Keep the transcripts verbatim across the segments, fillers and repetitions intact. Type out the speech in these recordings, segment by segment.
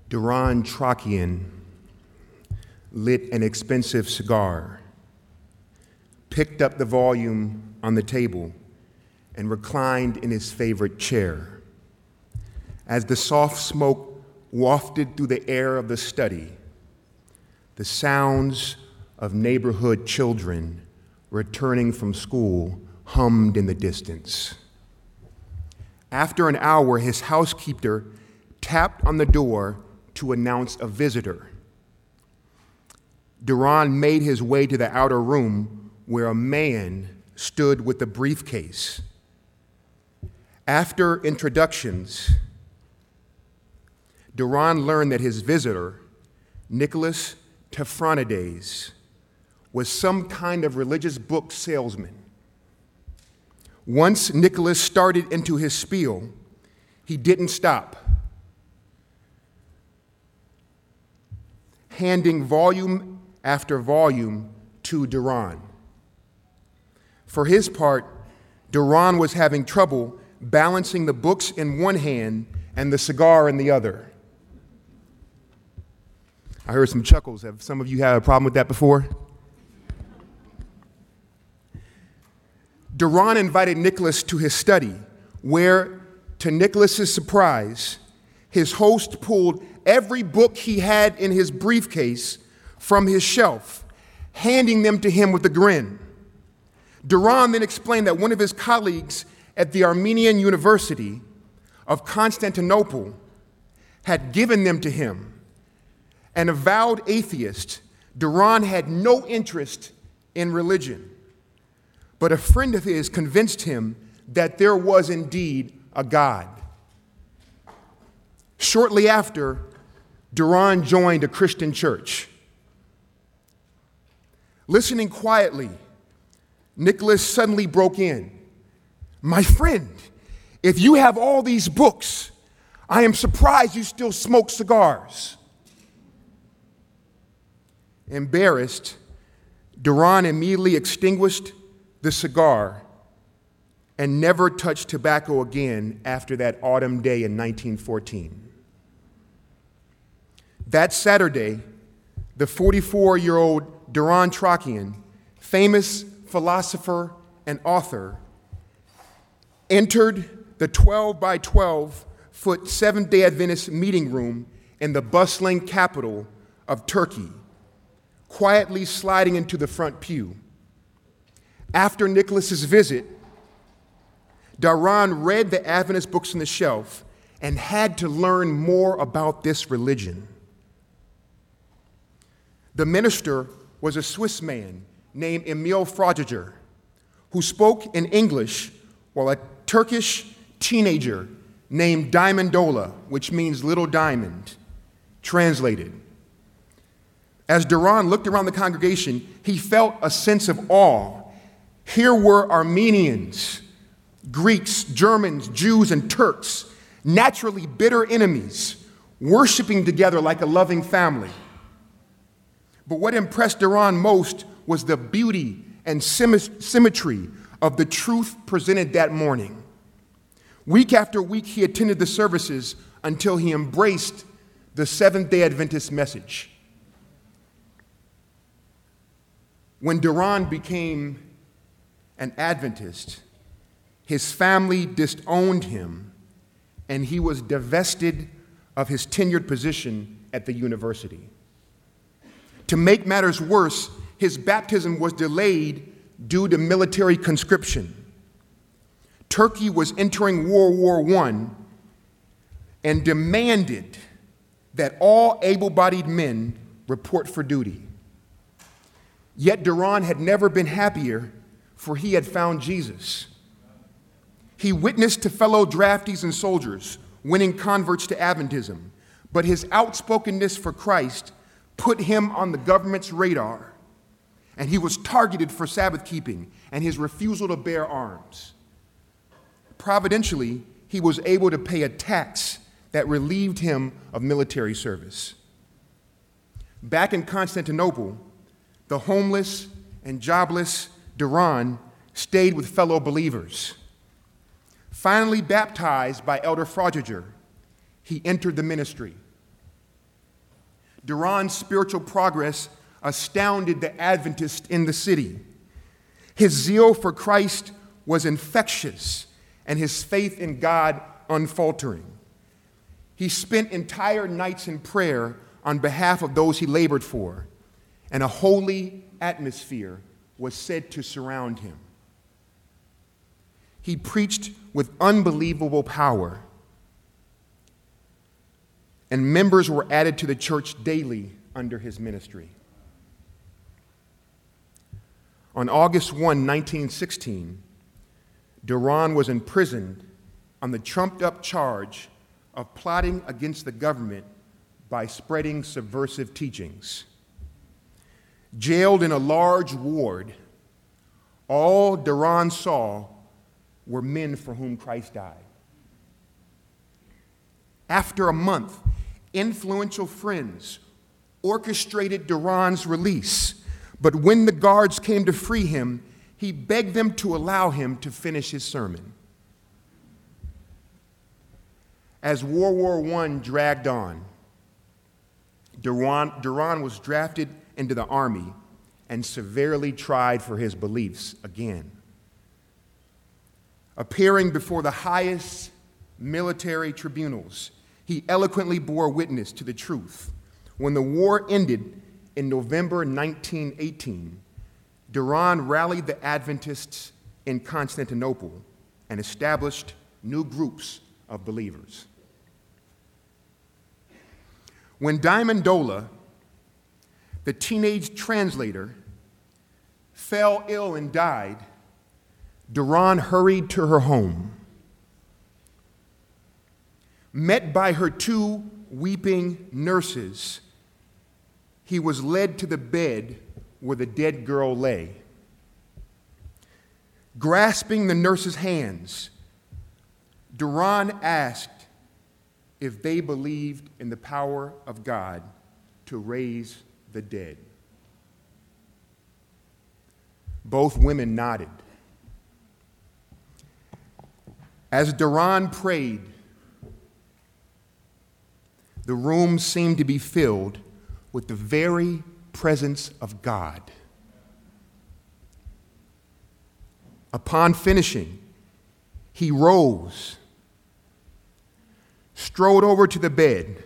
Duran Trakian lit an expensive cigar, picked up the volume on the table, and reclined in his favorite chair. As the soft smoke wafted through the air of the study, the sounds of neighborhood children returning from school hummed in the distance. After an hour, his housekeeper tapped on the door to announce a visitor. Duran made his way to the outer room where a man stood with a briefcase. After introductions, Duran learned that his visitor, Nicholas Tefronides, was some kind of religious book salesman. Once Nicholas started into his spiel, he didn't stop, handing volume after volume to Duran. For his part, Duran was having trouble balancing the books in one hand and the cigar in the other. I heard some chuckles. Have some of you had a problem with that before? Duran invited Nicholas to his study, where, to Nicholas's surprise, his host pulled every book he had in his briefcase from his shelf, handing them to him with a grin. Duran then explained that one of his colleagues at the Armenian University of Constantinople had given them to him. An avowed atheist, Duran had no interest in religion, but a friend of his convinced him that there was indeed a God. Shortly after, Duran joined a Christian church. Listening quietly, Nicholas suddenly broke in. "My friend, if you have all these books, I am surprised you still smoke cigars." Embarrassed, Duran immediately extinguished the cigar and never touched tobacco again after that autumn day in nineteen fourteen. That Saturday, the forty-four-year-old Duran Trakian, famous philosopher and author, entered the twelve by twelve foot Seventh-day Adventist meeting room in the bustling capital of Turkey, quietly sliding into the front pew. After Nicholas's visit, Duran read the Adventist books on the shelf and had to learn more about this religion. The minister was a Swiss man named Emil Fragiger, who spoke in English, while a Turkish teenager named Diamondola, which means little diamond, translated. As Duran looked around the congregation, he felt a sense of awe. Here were Armenians, Greeks, Germans, Jews, and Turks, naturally bitter enemies, worshiping together like a loving family. But what impressed Duran most was the beauty and symmetry of the truth presented that morning. Week after week, he attended the services until he embraced the Seventh-day Adventist message. When Duran became an Adventist, his family disowned him, and he was divested of his tenured position at the university. To make matters worse, his baptism was delayed due to military conscription. Turkey was entering World War One and demanded that all able-bodied men report for duty. Yet Duran had never been happier, for he had found Jesus. He witnessed to fellow draftees and soldiers winning converts to Adventism, but his outspokenness for Christ put him on the government's radar, and he was targeted for Sabbath keeping and his refusal to bear arms. Providentially, he was able to pay a tax that relieved him of military service. Back in Constantinople, the homeless and jobless Duran stayed with fellow believers. Finally baptized by Elder Fragiger, he entered the ministry. Duran's spiritual progress astounded the Adventists in the city. His zeal for Christ was infectious, and his faith in God unfaltering. He spent entire nights in prayer on behalf of those he labored for, and a holy atmosphere was said to surround him. He preached with unbelievable power, and members were added to the church daily under his ministry. On August first, nineteen sixteen, Duran was imprisoned on the trumped-up charge of plotting against the government by spreading subversive teachings. Jailed in a large ward, all Duran saw were men for whom Christ died. After a month, influential friends orchestrated Duran's release, but when the guards came to free him, he begged them to allow him to finish his sermon. As World War One dragged on, Duran, Duran was drafted into the army and severely tried for his beliefs again. Appearing before the highest military tribunals, he eloquently bore witness to the truth. When the war ended in November nineteen eighteen, Duran rallied the Adventists in Constantinople and established new groups of believers. When Diamondola, the teenage translator, fell ill and died, Duran hurried to her home. Met by her two weeping nurses, he was led to the bed where the dead girl lay. Grasping the nurses' hands, Duran asked if they believed in the power of God to raise the dead. Both women nodded. As Duran prayed, the room seemed to be filled with the very presence of God. Upon finishing, he rose, strode over to the bed,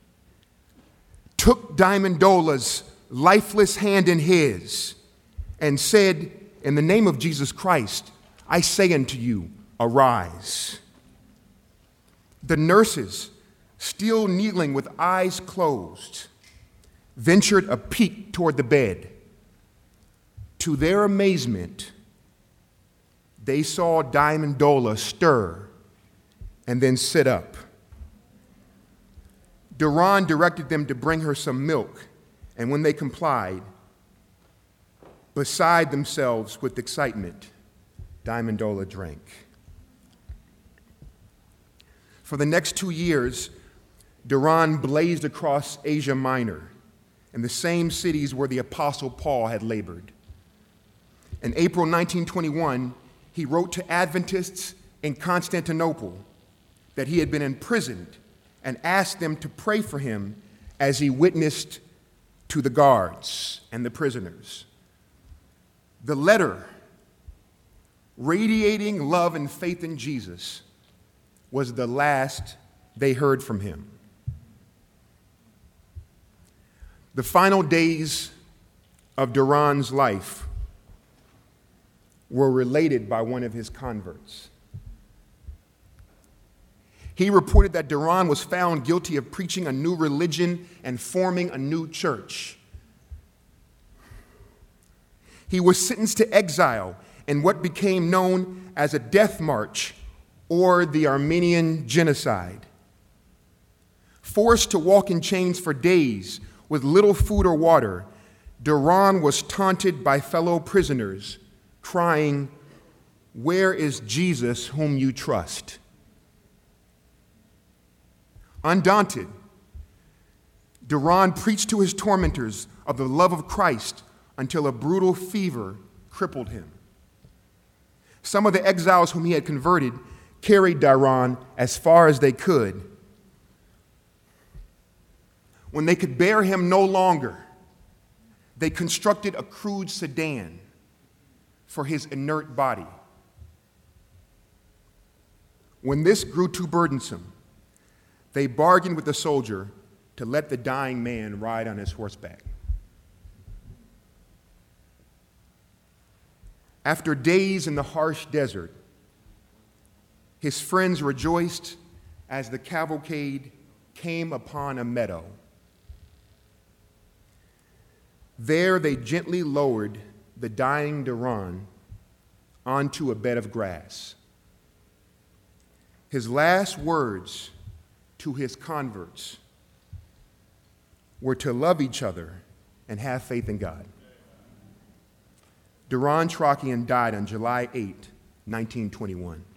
took Diamondola's lifeless hand in his, and said, "In the name of Jesus Christ, I say unto you, arise." The nurses, still kneeling with eyes closed, ventured a peek toward the bed. To their amazement, they saw Diamondola stir and then sit up. Duran directed them to bring her some milk, and when they complied, beside themselves with excitement, Diamondola drank. For the next two years, Duran blazed across Asia Minor, in the same cities where the Apostle Paul had labored. In April nineteen twenty-one, he wrote to Adventists in Constantinople that he had been imprisoned and asked them to pray for him as he witnessed to the guards and the prisoners. The letter, radiating love and faith in Jesus, was the last they heard from him. The final days of Duran's life were related by one of his converts. He reported that Duran was found guilty of preaching a new religion and forming a new church. He was sentenced to exile in what became known as a death march or the Armenian genocide. Forced to walk in chains for days with little food or water, Duran was taunted by fellow prisoners, crying, "Where is Jesus whom you trust?" Undaunted, Duran preached to his tormentors of the love of Christ until a brutal fever crippled him. Some of the exiles whom he had converted carried Duran as far as they could. When they could bear him no longer, they constructed a crude sedan for his inert body. When this grew too burdensome, they bargained with the soldier to let the dying man ride on his horseback. After days in the harsh desert, his friends rejoiced as the cavalcade came upon a meadow. There they gently lowered the dying Duran onto a bed of grass. His last words to his converts were to love each other and have faith in God. Duran Trockian died on July eighth, nineteen twenty-one.